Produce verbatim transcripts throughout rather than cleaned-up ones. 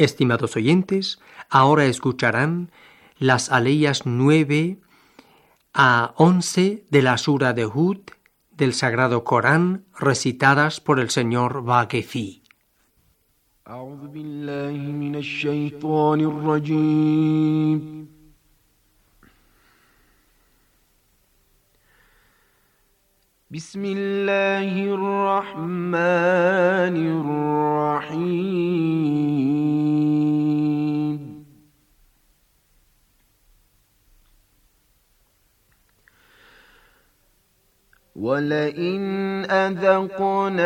Estimados oyentes, ahora escucharán las aleyas nueve a once de la Sura de Hud del Sagrado Corán, recitadas por el señor Vaquefi. أعوذ بالله من الشيطان الرجيم. بسم الله الرحمن الرحيم. ولئن أذقنا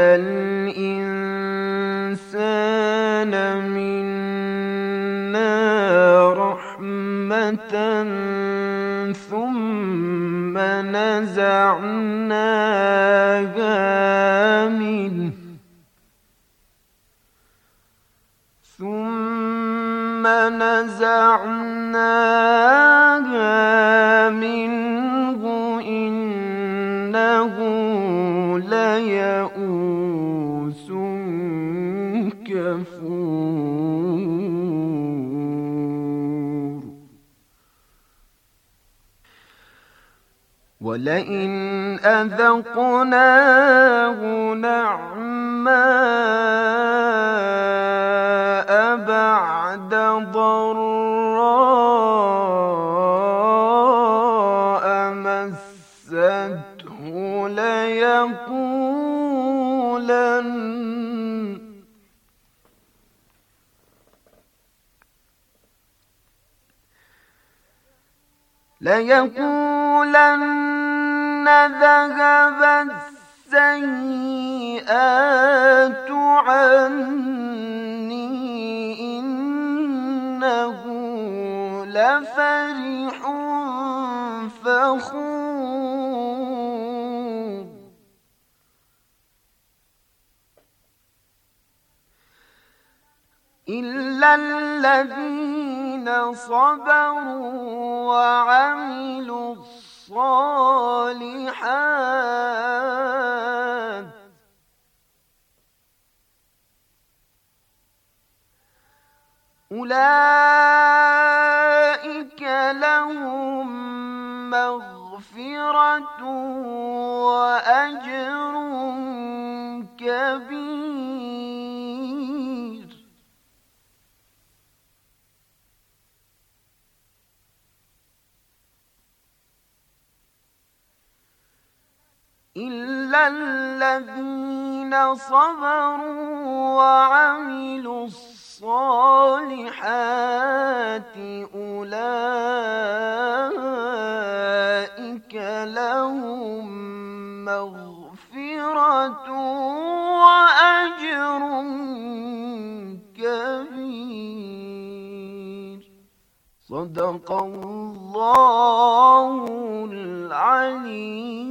الإنسان منا رحمة ثم نزعناها منه ثم نزعناها منه إنه ليئوس كفور. ولئن أذقناه نعماء بعد ضراء مسته ليقولن ليقولن ذهب السيئات عني إنه لفرح فخور. إلا الذين صبروا وعملوا الصالحات أولئك لهم مغفرة وأجر كبير. إلا الذين صبروا وعملوا الصالحات أولئك لهم مغفرة وأجر كبير. صدق الله العلي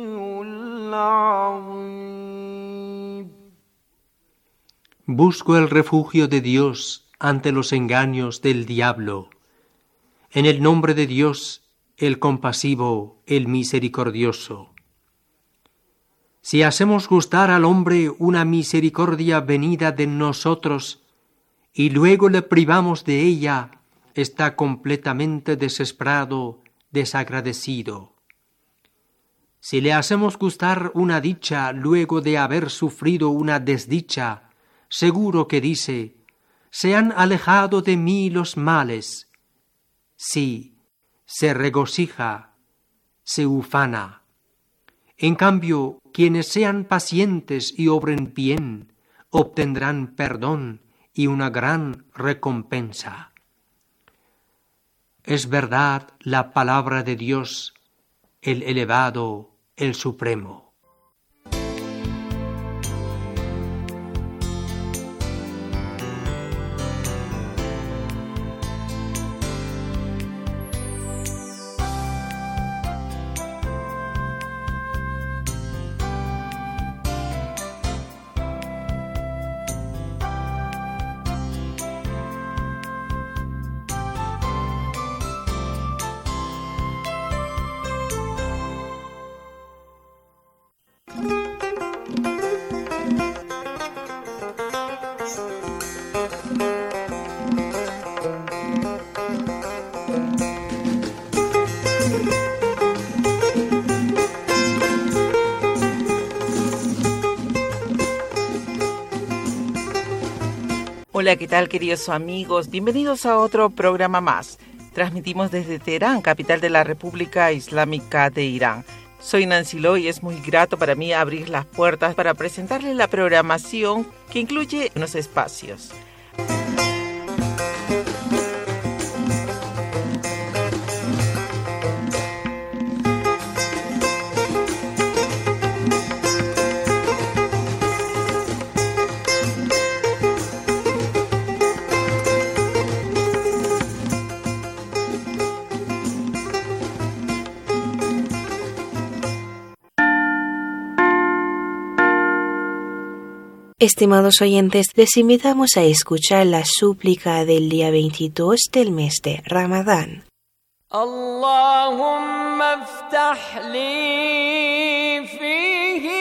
العظيم. Busco el refugio de Dios ante los engaños del diablo. En el nombre de Dios, el compasivo, el misericordioso. Si hacemos gustar al hombre una misericordia venida de nosotros y luego le privamos de ella, está completamente desesperado, desagradecido. Si le hacemos gustar una dicha luego de haber sufrido una desdicha, seguro que dice: se han alejado de mí los males. Sí, se regocija, se ufana. En cambio, quienes sean pacientes y obren bien, obtendrán perdón y una gran recompensa. Es verdad la palabra de Dios, el elevado, el supremo. Hola, ¿qué tal, queridos amigos? Bienvenidos a otro programa más. Transmitimos desde Teherán, capital de la República Islámica de Irán. Soy Nancy Lo y es muy grato para mí abrir las puertas para presentarles la programación que incluye unos espacios. Estimados oyentes, les invitamos a escuchar la súplica del día veintidós del mes de Ramadán. Allahumma aftah li fihi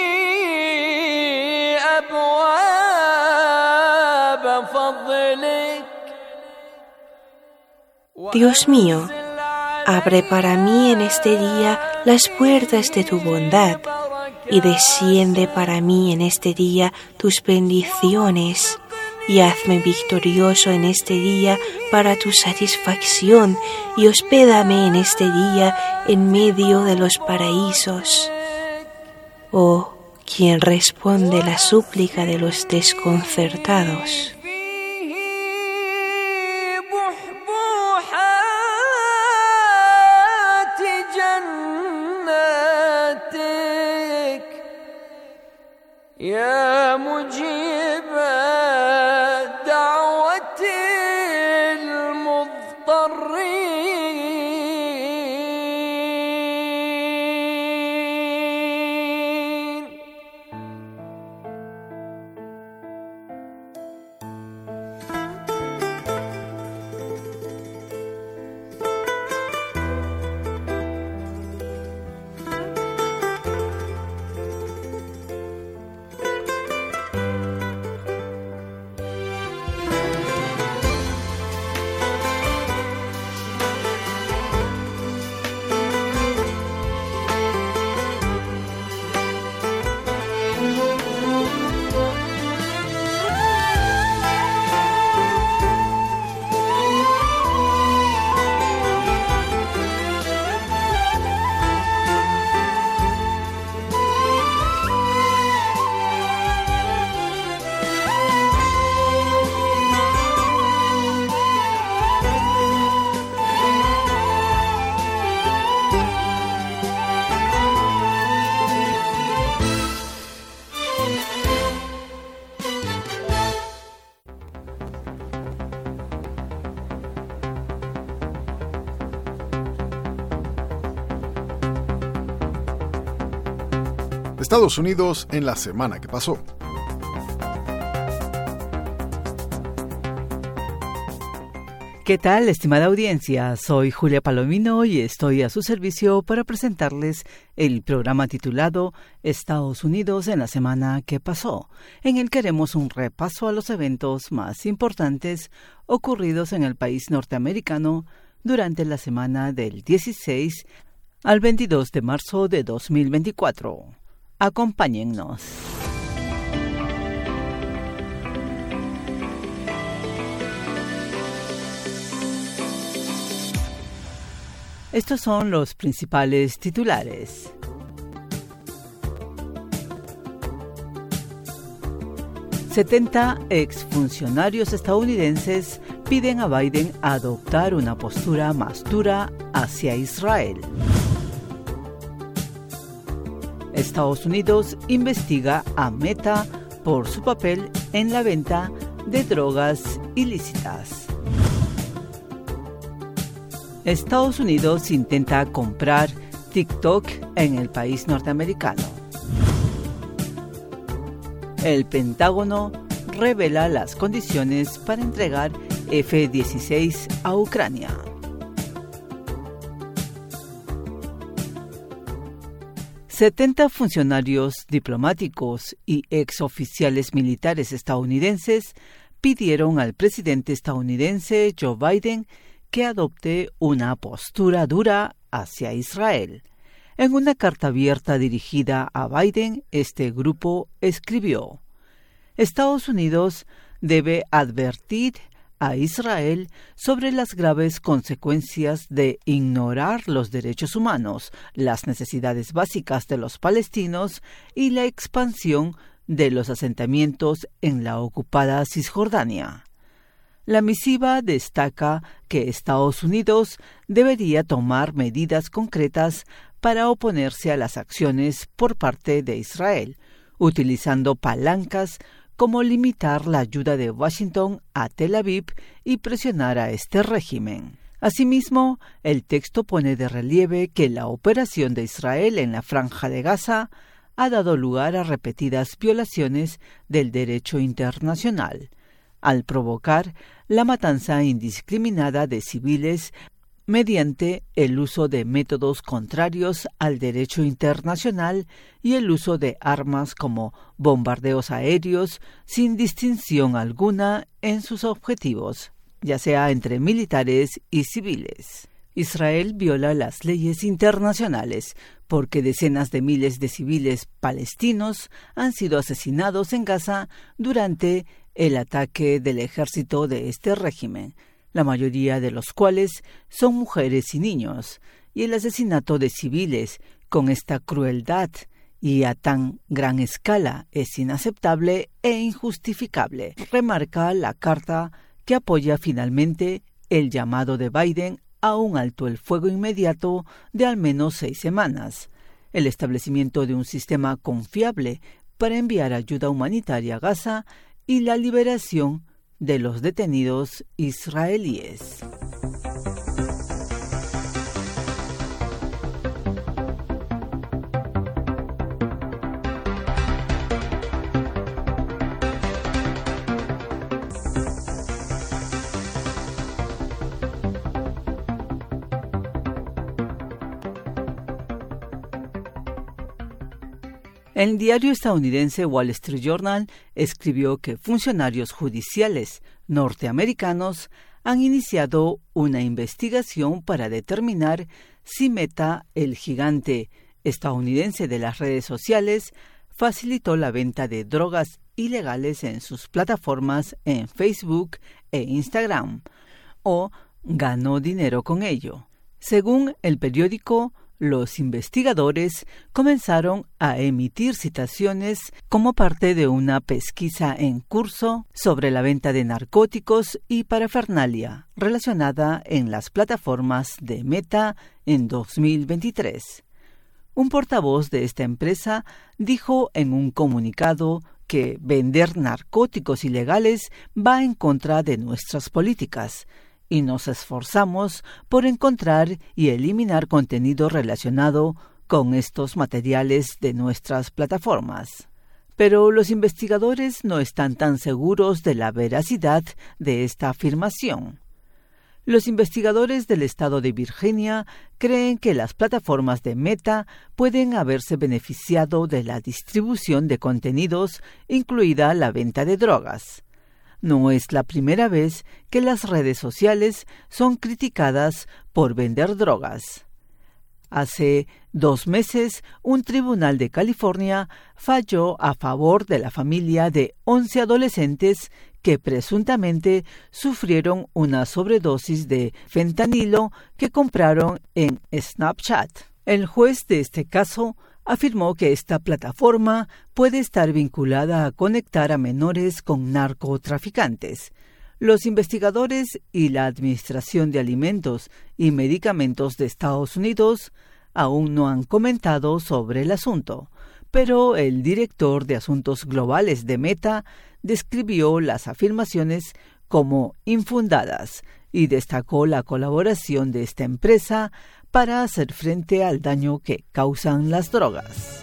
abwab fadlik. Dios mío, abre para mí en este día las puertas de tu bondad y desciende para mí en este día tus bendiciones, y hazme victorioso en este día para tu satisfacción, y hospédame en este día en medio de los paraísos. Oh, quien responde la súplica de los desconcertados. يا مجيب دعوة المضطرين. Estados Unidos en la semana que pasó. ¿Qué tal, estimada audiencia? Soy Julia Palomino y estoy a su servicio para presentarles el programa titulado Estados Unidos en la semana que pasó, en el que haremos un repaso a los eventos más importantes ocurridos en el país norteamericano durante la semana del dieciséis al veintidós de marzo de dos mil veinticuatro. Acompáñennos. Estos son los principales titulares. setenta exfuncionarios estadounidenses piden a Biden adoptar una postura más dura hacia Israel. Estados Unidos investiga a Meta por su papel en la venta de drogas ilícitas. Estados Unidos intenta comprar TikTok en el país norteamericano. El Pentágono revela las condiciones para entregar F dieciséis a Ucrania. setenta funcionarios diplomáticos y exoficiales militares estadounidenses pidieron al presidente estadounidense Joe Biden que adopte una postura dura hacia Israel. En una carta abierta dirigida a Biden, este grupo escribió: Estados Unidos debe advertir a Israel sobre las graves consecuencias de ignorar los derechos humanos, las necesidades básicas de los palestinos y la expansión de los asentamientos en la ocupada Cisjordania. La misiva destaca que Estados Unidos debería tomar medidas concretas para oponerse a las acciones por parte de Israel, utilizando palancas como limitar la ayuda de Washington a Tel Aviv y presionar a este régimen. Asimismo, el texto pone de relieve que la operación de Israel en la Franja de Gaza ha dado lugar a repetidas violaciones del derecho internacional, al provocar la matanza indiscriminada de civiles mediante el uso de métodos contrarios al derecho internacional y el uso de armas como bombardeos aéreos sin distinción alguna en sus objetivos, ya sea entre militares y civiles. Israel viola las leyes internacionales porque decenas de miles de civiles palestinos han sido asesinados en Gaza durante el ataque del ejército de este régimen, la mayoría de los cuales son mujeres y niños, y el asesinato de civiles con esta crueldad y a tan gran escala es inaceptable e injustificable, remarca la carta que apoya finalmente el llamado de Biden a un alto el fuego inmediato de al menos seis semanas, el establecimiento de un sistema confiable para enviar ayuda humanitaria a Gaza y la liberación de los detenidos israelíes. El diario estadounidense Wall Street Journal escribió que funcionarios judiciales norteamericanos han iniciado una investigación para determinar si Meta, el gigante estadounidense de las redes sociales, facilitó la venta de drogas ilegales en sus plataformas en Facebook e Instagram, o ganó dinero con ello. Según el periódico, los investigadores comenzaron a emitir citaciones como parte de una pesquisa en curso sobre la venta de narcóticos y parafernalia relacionada en las plataformas de Meta en dos mil veintitrés. Un portavoz de esta empresa dijo en un comunicado que vender narcóticos ilegales va en contra de nuestras políticas, y nos esforzamos por encontrar y eliminar contenido relacionado con estos materiales de nuestras plataformas. Pero los investigadores no están tan seguros de la veracidad de esta afirmación. Los investigadores del estado de Virginia creen que las plataformas de Meta pueden haberse beneficiado de la distribución de contenidos, incluida la venta de drogas. No es la primera vez que las redes sociales son criticadas por vender drogas. Hace dos meses, un tribunal de California falló a favor de la familia de once adolescentes que presuntamente sufrieron una sobredosis de fentanilo que compraron en Snapchat. El juez de este caso afirmó que esta plataforma puede estar vinculada a conectar a menores con narcotraficantes. Los investigadores y la Administración de Alimentos y Medicamentos de Estados Unidos aún no han comentado sobre el asunto, pero el director de Asuntos Globales de Meta describió las afirmaciones como infundadas y destacó la colaboración de esta empresa para hacer frente al daño que causan las drogas.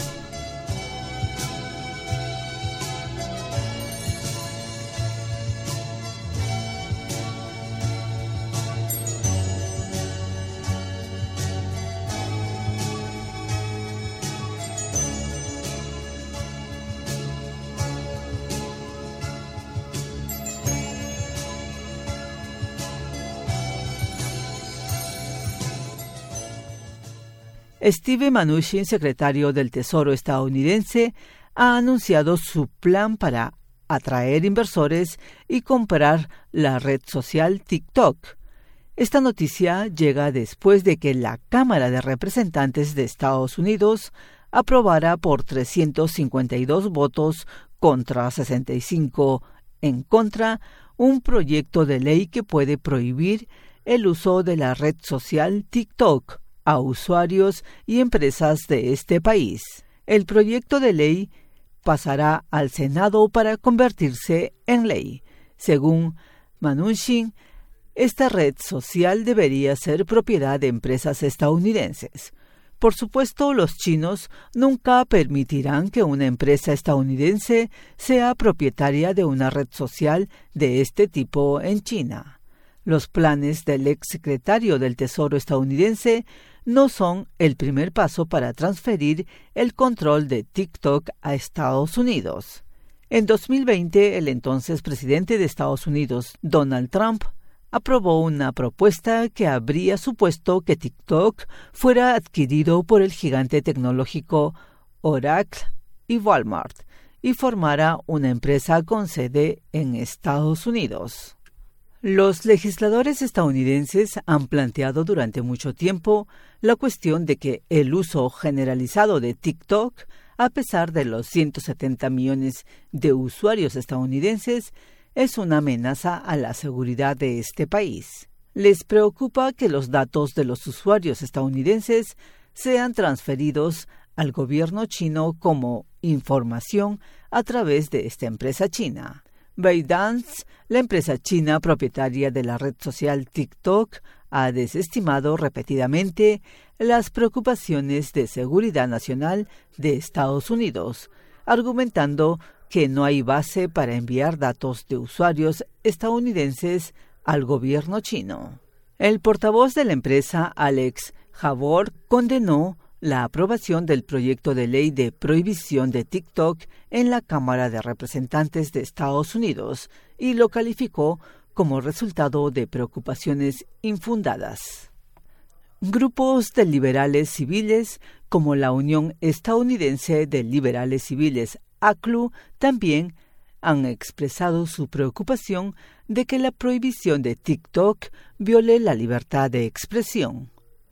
Steve Mnuchin, secretario del Tesoro estadounidense, ha anunciado su plan para atraer inversores y comprar la red social TikTok. Esta noticia llega después de que la Cámara de Representantes de Estados Unidos aprobara por trescientos cincuenta y dos votos contra sesenta y cinco en contra un proyecto de ley que puede prohibir el uso de la red social TikTok a usuarios y empresas de este país. El proyecto de ley pasará al Senado para convertirse en ley. Según Mnuchin, esta red social debería ser propiedad de empresas estadounidenses. Por supuesto, los chinos nunca permitirán que una empresa estadounidense sea propietaria de una red social de este tipo en China. Los planes del exsecretario del Tesoro estadounidense no son el primer paso para transferir el control de TikTok a Estados Unidos. En dos mil veinte, el entonces presidente de Estados Unidos, Donald Trump, aprobó una propuesta que habría supuesto que TikTok fuera adquirido por el gigante tecnológico Oracle y Walmart y formara una empresa con sede en Estados Unidos. Los legisladores estadounidenses han planteado durante mucho tiempo la cuestión de que el uso generalizado de TikTok, a pesar de los ciento setenta millones de usuarios estadounidenses, es una amenaza a la seguridad de este país. Les preocupa que los datos de los usuarios estadounidenses sean transferidos al gobierno chino como información a través de esta empresa china. ByteDance, la empresa china propietaria de la red social TikTok, ha desestimado repetidamente las preocupaciones de seguridad nacional de Estados Unidos, argumentando que no hay base para enviar datos de usuarios estadounidenses al gobierno chino. El portavoz de la empresa, Alex Javor, condenó la aprobación del proyecto de ley de prohibición de TikTok en la Cámara de Representantes de Estados Unidos y lo calificó como resultado de preocupaciones infundadas. Grupos de liberales civiles, como la Unión Estadounidense de Liberales Civiles, A C L U, también han expresado su preocupación de que la prohibición de TikTok viole la libertad de expresión.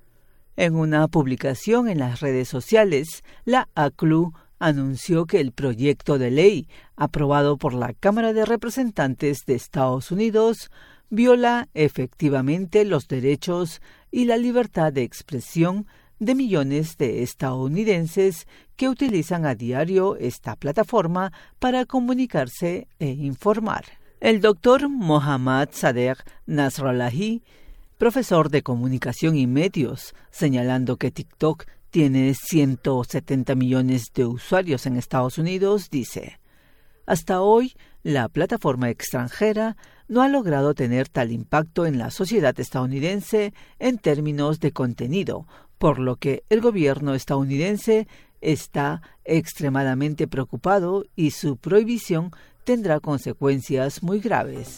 En una publicación en las redes sociales, la A C L U anunció que el proyecto de ley aprobado por la Cámara de Representantes de Estados Unidos viola efectivamente los derechos y la libertad de expresión de millones de estadounidenses que utilizan a diario esta plataforma para comunicarse e informar. El doctor Mohammad Sadegh Nasrallahi, profesor de comunicación y medios, señalando que TikTok tiene ciento setenta millones de usuarios en Estados Unidos, dice: hasta hoy, la plataforma extranjera no ha logrado tener tal impacto en la sociedad estadounidense en términos de contenido, por lo que el gobierno estadounidense está extremadamente preocupado y su prohibición tendrá consecuencias muy graves.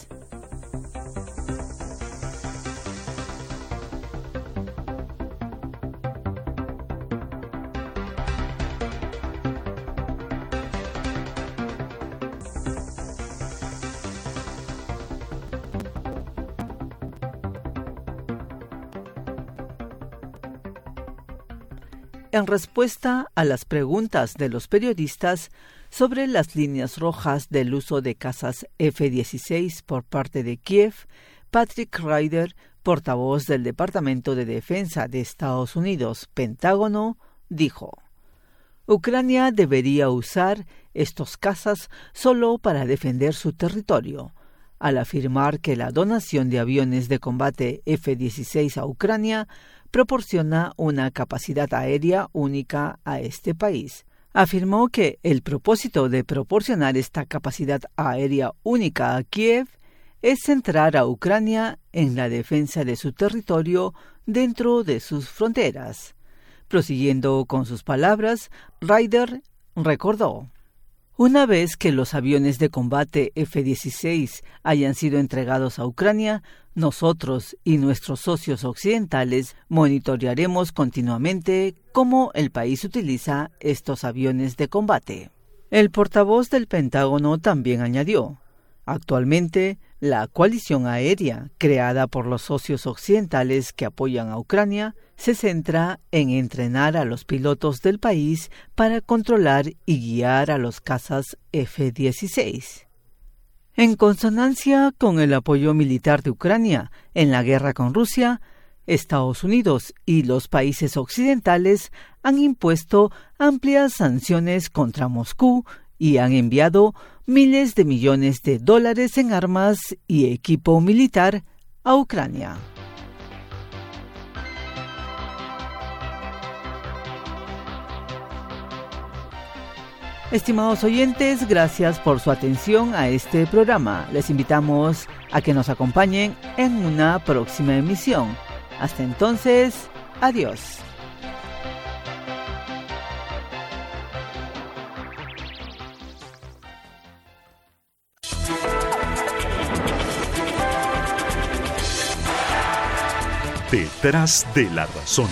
En respuesta a las preguntas de los periodistas sobre las líneas rojas del uso de cazas F dieciséis por parte de Kiev, Patrick Ryder, portavoz del Departamento de Defensa de Estados Unidos, Pentágono, dijo: Ucrania debería usar estos cazas solo para defender su territorio, al afirmar que la donación de aviones de combate F dieciséis a Ucrania proporciona una capacidad aérea única a este país. Afirmó que el propósito de proporcionar esta capacidad aérea única a Kiev es centrar a Ucrania en la defensa de su territorio dentro de sus fronteras. Prosiguiendo con sus palabras, Ryder recordó: una vez que los aviones de combate F dieciséis hayan sido entregados a Ucrania, nosotros y nuestros socios occidentales monitorearemos continuamente cómo el país utiliza estos aviones de combate. El portavoz del Pentágono también añadió: actualmente, la coalición aérea creada por los socios occidentales que apoyan a Ucrania se centra en entrenar a los pilotos del país para controlar y guiar a los cazas F dieciséis. En consonancia con el apoyo militar de Ucrania en la guerra con Rusia, Estados Unidos y los países occidentales han impuesto amplias sanciones contra Moscú y han enviado miles de millones de dólares en armas y equipo militar a Ucrania. Estimados oyentes, gracias por su atención a este programa. Les invitamos a que nos acompañen en una próxima emisión. Hasta entonces, adiós. Detrás de la razón.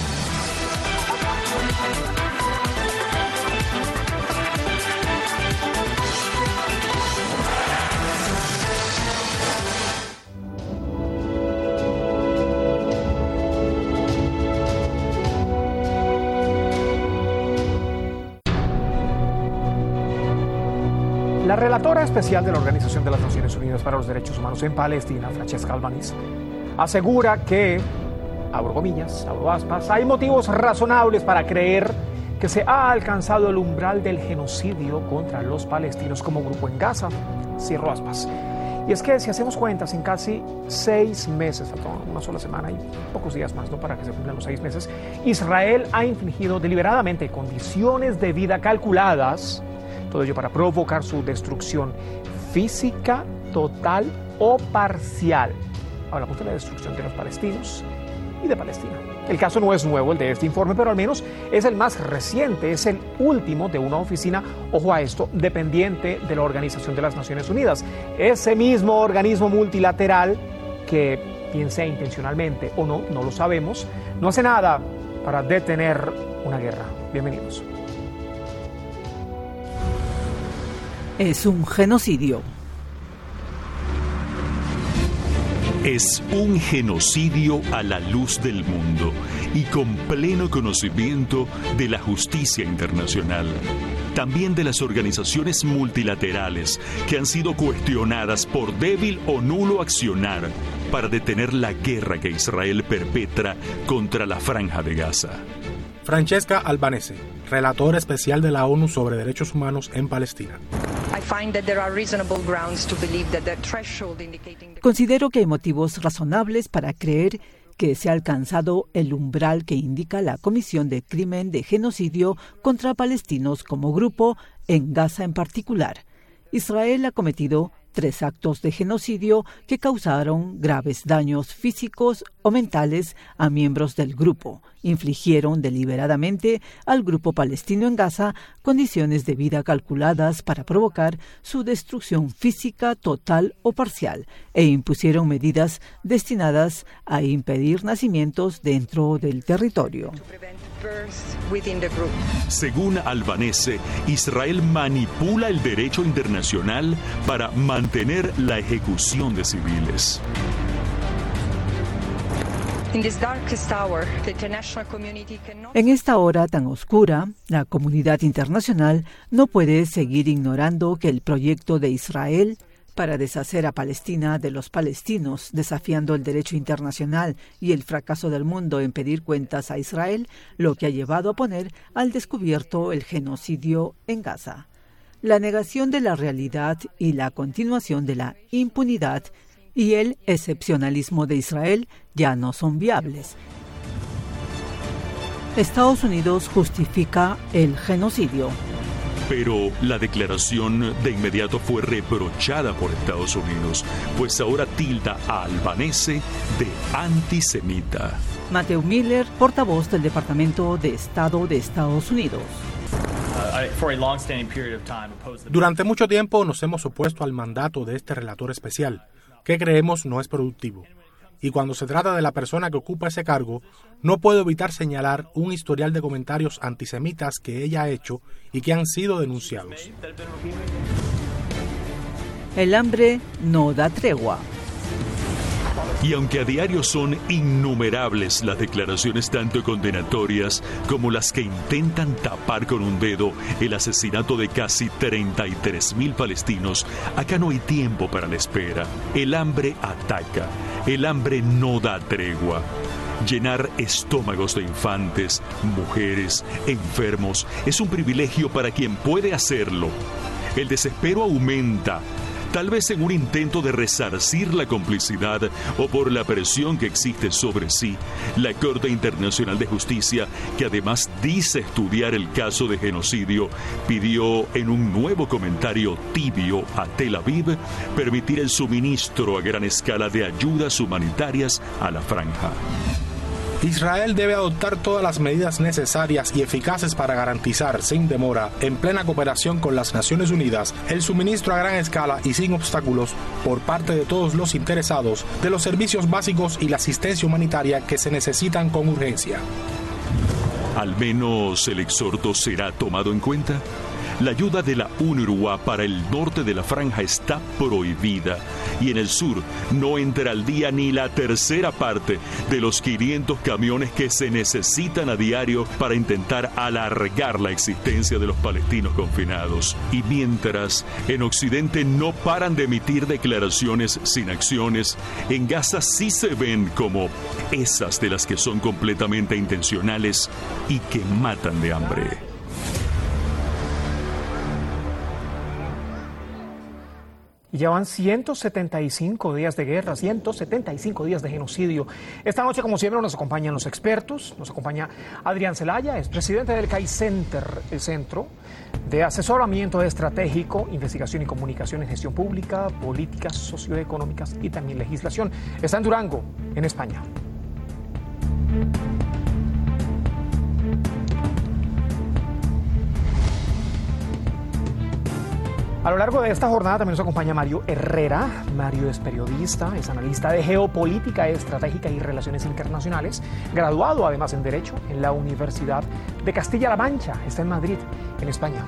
La relatora especial de la Organización de las Naciones Unidas para los Derechos Humanos en Palestina, Francesca Albanese, asegura que, abro comillas, abro aspas, hay motivos razonables para creer que se ha alcanzado el umbral del genocidio contra los palestinos como grupo en Gaza, cierro aspas. Y es que si hacemos cuentas, en casi seis meses, falta una sola semana y pocos días más, ¿no?, para que se cumplan los seis meses, Israel ha infligido deliberadamente condiciones de vida calculadas, todo ello para provocar su destrucción física, total o parcial. Hablamos de la destrucción de los palestinos y de Palestina. El caso no es nuevo, el de este informe, pero al menos es el más reciente, es el último de una oficina, ojo a esto, dependiente de la Organización de las Naciones Unidas. Ese mismo organismo multilateral que, bien sea intencionalmente o no, no lo sabemos, no hace nada para detener una guerra. Bienvenidos. Es un genocidio. Es un genocidio a la luz del mundo y con pleno conocimiento de la justicia internacional. También de las organizaciones multilaterales que han sido cuestionadas por débil o nulo accionar para detener la guerra que Israel perpetra contra la Franja de Gaza. Francesca Albanese, relatora especial de la ONU sobre Derechos Humanos en Palestina. Considero que hay motivos razonables para creer que se ha alcanzado el umbral que indica la Comisión de Crimen de Genocidio contra Palestinos como grupo, en Gaza en particular. Israel ha cometido tres actos de genocidio que causaron graves daños físicos o mentales a miembros del grupo. Infligieron deliberadamente al grupo palestino en Gaza condiciones de vida calculadas para provocar su destrucción física total o parcial e impusieron medidas destinadas a impedir nacimientos dentro del territorio. Según Albanese, Israel manipula el derecho internacional para mantener la ejecución de civiles. En esta hora tan oscura, la comunidad internacional no puede seguir ignorando que el proyecto de Israel para deshacer a Palestina de los palestinos, desafiando el derecho internacional y el fracaso del mundo en pedir cuentas a Israel, lo que ha llevado a poner al descubierto el genocidio en Gaza. La negación de la realidad y la continuación de la impunidad y el excepcionalismo de Israel ya no son viables. Estados Unidos justifica el genocidio. Pero la declaración de inmediato fue reprochada por Estados Unidos, pues ahora tilda a Albanese de antisemita. Matthew Miller, portavoz del Departamento de Estado de Estados Unidos. Durante mucho tiempo nos hemos opuesto al mandato de este relator especial, que creemos no es productivo. y cuando se trata de la persona que ocupa ese cargo, no puedo evitar señalar un historial de comentarios antisemitas que ella ha hecho y que han sido denunciados. El hambre no da tregua. Y aunque a diario son innumerables las declaraciones tanto condenatorias como las que intentan tapar con un dedo el asesinato de casi treinta y tres mil palestinos, acá no hay tiempo para la espera. El hambre ataca, el hambre no da tregua. Llenar estómagos de infantes, mujeres, enfermos es un privilegio para quien puede hacerlo. El desespero aumenta, tal vez en un intento de resarcir la complicidad o por la presión que existe sobre sí. La Corte Internacional de Justicia, que además dice estudiar el caso de genocidio, pidió en un nuevo comentario tibio a Tel Aviv permitir el suministro a gran escala de ayudas humanitarias a la franja. Israel debe adoptar todas las medidas necesarias y eficaces para garantizar, sin demora, en plena cooperación con las Naciones Unidas, el suministro a gran escala y sin obstáculos por parte de todos los interesados de los servicios básicos y la asistencia humanitaria que se necesitan con urgencia. Al menos el exhorto será tomado en cuenta. La ayuda de la UNRWA para el norte de la franja está prohibida y en el sur no entra al día ni la tercera parte de los quinientos camiones que se necesitan a diario para intentar alargar la existencia de los palestinos confinados. Y mientras, en Occidente no paran de emitir declaraciones sin acciones, en Gaza sí se ven como esas de las que son completamente intencionales y que matan de hambre. Llevan ciento setenta y cinco días de guerra, ciento setenta y cinco días de genocidio. Esta noche, como siempre, nos acompañan los expertos. Nos acompaña Adrián Zelaya, es presidente del C A I Center, el Centro de Asesoramiento Estratégico, Investigación y Comunicación en Gestión Pública, Políticas Socioeconómicas y también Legislación. Está en Durango, en España. A lo largo de esta jornada también nos acompaña Mario Herrera. Mario es periodista, es analista de geopolítica estratégica y relaciones internacionales, graduado además en Derecho en la Universidad de Castilla-La Mancha. Está en Madrid, en España.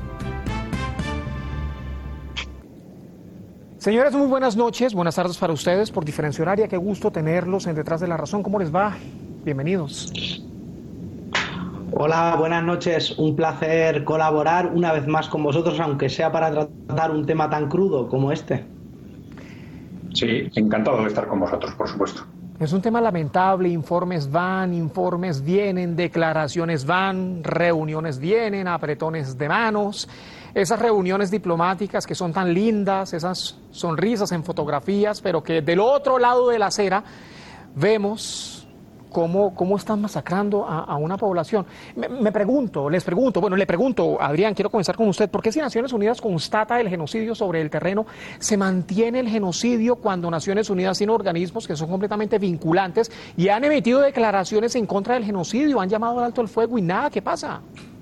Señores, muy buenas noches, buenas tardes para ustedes por diferencia horaria. Qué gusto tenerlos en Detrás de la Razón. ¿Cómo les va? Bienvenidos. Hola, buenas noches. Un placer colaborar una vez más con vosotros, aunque sea para tratar un tema tan crudo como este. Sí, encantado de estar con vosotros, por supuesto. Es un tema lamentable, informes van, informes vienen, declaraciones van, reuniones vienen, apretones de manos. Esas reuniones diplomáticas que son tan lindas, esas sonrisas en fotografías, pero que del otro lado de la acera vemos Cómo, cómo están masacrando a, a una población. Me, me pregunto, les pregunto, bueno, le pregunto, Adrián, quiero comenzar con usted, ¿por qué si Naciones Unidas constata el genocidio sobre el terreno, se mantiene el genocidio cuando Naciones Unidas tiene organismos que son completamente vinculantes y han emitido declaraciones en contra del genocidio, han llamado al alto el fuego y nada? ¿Qué pasa?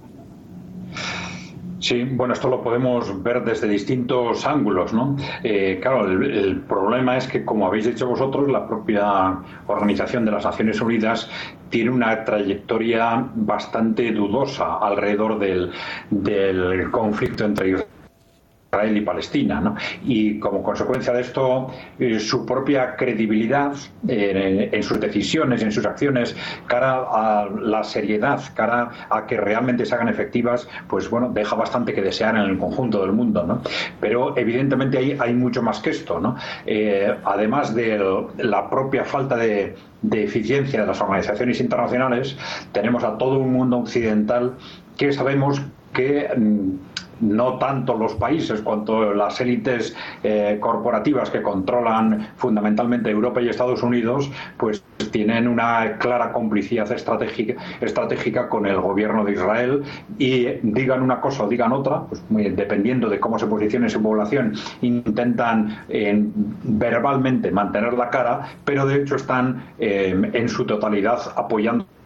Sí, bueno, esto lo podemos ver desde distintos ángulos, ¿no? Eh, claro, el, el problema es que, como habéis dicho vosotros, la propia Organización de las Naciones Unidas tiene una trayectoria bastante dudosa alrededor del, del conflicto entre Israel Israel y Palestina, ¿no? Y como consecuencia de esto, eh, su propia credibilidad eh, en, en sus decisiones, en sus acciones, cara a la seriedad, cara a que realmente se hagan efectivas, pues bueno, deja bastante que desear en el conjunto del mundo, ¿no? Pero evidentemente hay, hay mucho más que esto, ¿no? Eh, además de la propia falta de, de eficiencia de las organizaciones internacionales, tenemos a todo un mundo occidental que sabemos que mmm, no tanto los países cuanto las élites eh, corporativas que controlan fundamentalmente Europa y Estados Unidos, pues tienen una clara complicidad estratégica, estratégica con el gobierno de Israel, y digan una cosa o digan otra, pues dependiendo de cómo se posicione su población, intentan eh, verbalmente mantener la cara, pero de hecho están eh, en su totalidad apoyando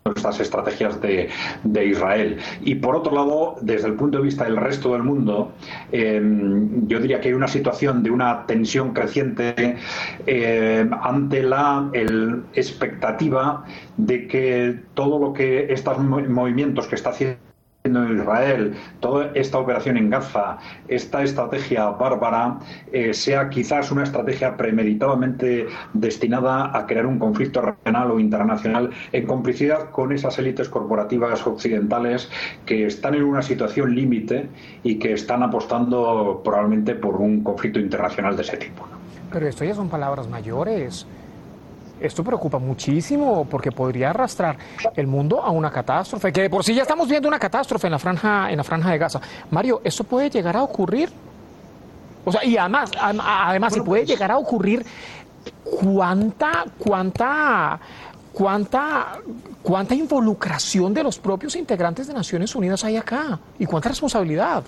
estas estrategias de, de Israel. Y por otro lado, desde el punto de vista del resto del mundo, eh, yo diría que hay una situación de una tensión creciente eh, ante la el expectativa de que todo lo que estos movimientos que está haciendo en Israel, toda esta operación en Gaza, esta estrategia bárbara, eh, sea quizás una estrategia premeditadamente destinada a crear un conflicto regional o internacional en complicidad con esas élites corporativas occidentales que están en una situación límite y que están apostando probablemente por un conflicto internacional de ese tipo, ¿no? Pero esto ya son palabras mayores. Esto preocupa muchísimo porque podría arrastrar el mundo a una catástrofe, que de por sí ya estamos viendo una catástrofe en la franja, en la franja de Gaza. Mario, ¿esto puede llegar a ocurrir? O sea, y además, además, si puede llegar a ocurrir, ¿cuánta, cuánta, cuánta, cuánta involucración de los propios integrantes de Naciones Unidas hay acá? ¿Y cuánta responsabilidad?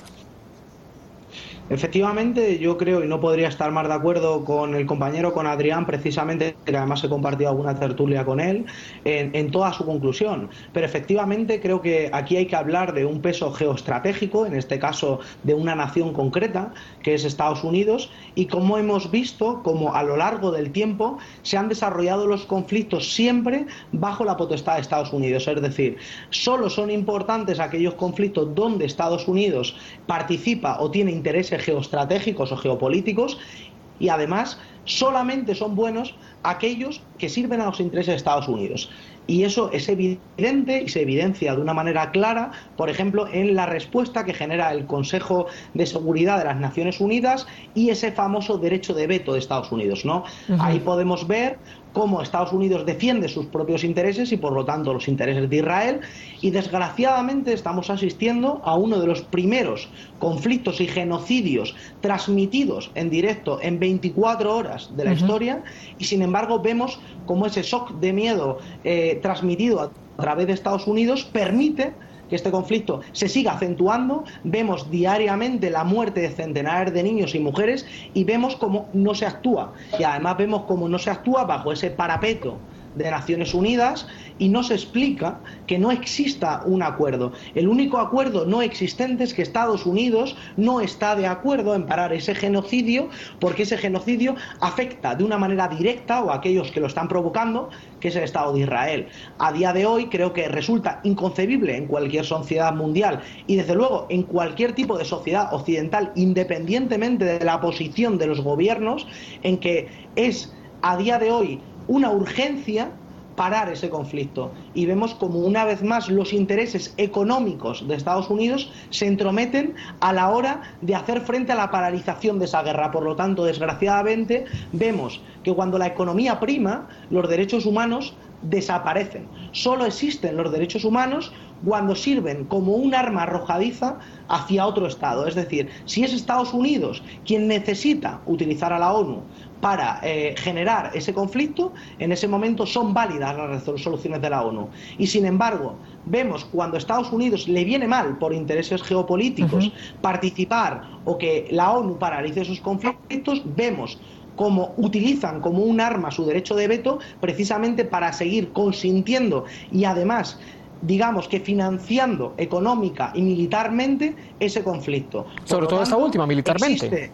Efectivamente, yo creo, y no podría estar más de acuerdo con el compañero, con Adrián, precisamente, que además he compartido alguna tertulia con él, en, en toda su conclusión. Pero efectivamente creo que aquí hay que hablar de un peso geoestratégico, en este caso de una nación concreta, que es Estados Unidos, y como hemos visto, como a lo largo del tiempo se han desarrollado los conflictos siempre bajo la potestad de Estados Unidos. Es decir, solo son importantes aquellos conflictos donde Estados Unidos participa o tiene intereses geoestratégicos o geopolíticos, y además solamente son buenos aquellos que sirven a los intereses de Estados Unidos. Y eso es evidente y se evidencia de una manera clara, por ejemplo, en la respuesta que genera el Consejo de Seguridad de las Naciones Unidas y ese famoso derecho de veto de Estados Unidos, ¿no? Uh-huh. Ahí podemos ver cómo Estados Unidos defiende sus propios intereses y por lo tanto los intereses de Israel, y desgraciadamente estamos asistiendo a uno de los primeros conflictos y genocidios transmitidos en directo en veinticuatro horas de la uh-huh. historia, y sin embargo vemos cómo ese shock de miedo eh, transmitido a través de Estados Unidos permite que este conflicto se siga acentuando. Vemos diariamente la muerte de centenares de niños y mujeres y vemos cómo no se actúa. Y además vemos cómo no se actúa bajo ese parapeto de Naciones Unidas y no se explica que no exista un acuerdo. El único acuerdo no existente es que Estados Unidos no está de acuerdo en parar ese genocidio, porque ese genocidio afecta de una manera directa o a aquellos que lo están provocando, que es el Estado de Israel. A día de hoy creo que resulta inconcebible en cualquier sociedad mundial y desde luego en cualquier tipo de sociedad occidental, independientemente de la posición de los gobiernos, en que es a día de hoy una urgencia parar ese conflicto, y vemos como una vez más los intereses económicos de Estados Unidos se entrometen a la hora de hacer frente a la paralización de esa guerra. Por lo tanto, desgraciadamente, vemos que cuando la economía prima, los derechos humanos desaparecen. Solo existen los derechos humanos cuando sirven como un arma arrojadiza hacia otro Estado. Es decir, si es Estados Unidos quien necesita utilizar a la ONU para eh, generar ese conflicto, en ese momento son válidas las resoluciones de la ONU. Y sin embargo, vemos cuando a Estados Unidos le viene mal por intereses geopolíticos uh-huh. participar o que la ONU paralice esos conflictos, vemos cómo utilizan como un arma su derecho de veto precisamente para seguir consintiendo y además, digamos que financiando económica y militarmente ese conflicto. Por Sobre todo tanto, esta última, militarmente. Existe...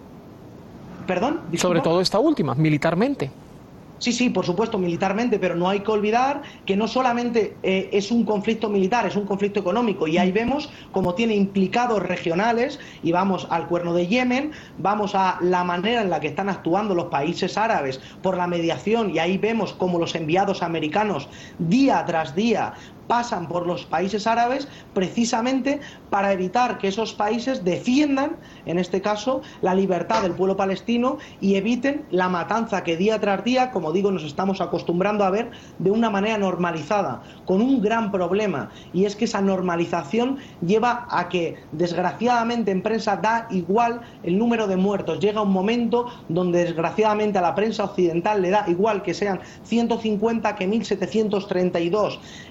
¿Perdón? ¿Disculpa? Sobre todo esta última, militarmente. Sí, sí, por supuesto, militarmente, pero no hay que olvidar que no solamente eh, es un conflicto militar, es un conflicto económico, y ahí vemos cómo tiene implicados regionales, y vamos al Cuerno de Yemen, vamos a la manera en la que están actuando los países árabes por la mediación, y ahí vemos cómo los enviados americanos día tras día pasan por los países árabes precisamente para evitar que esos países defiendan, en este caso, la libertad del pueblo palestino y eviten la matanza que día tras día, como digo, nos estamos acostumbrando a ver de una manera normalizada, con un gran problema, y es que esa normalización lleva a que, desgraciadamente, en prensa da igual el número de muertos. Llega un momento donde, desgraciadamente, a la prensa occidental le da igual que sean ciento cincuenta que mil setecientos treinta y dos. Estamos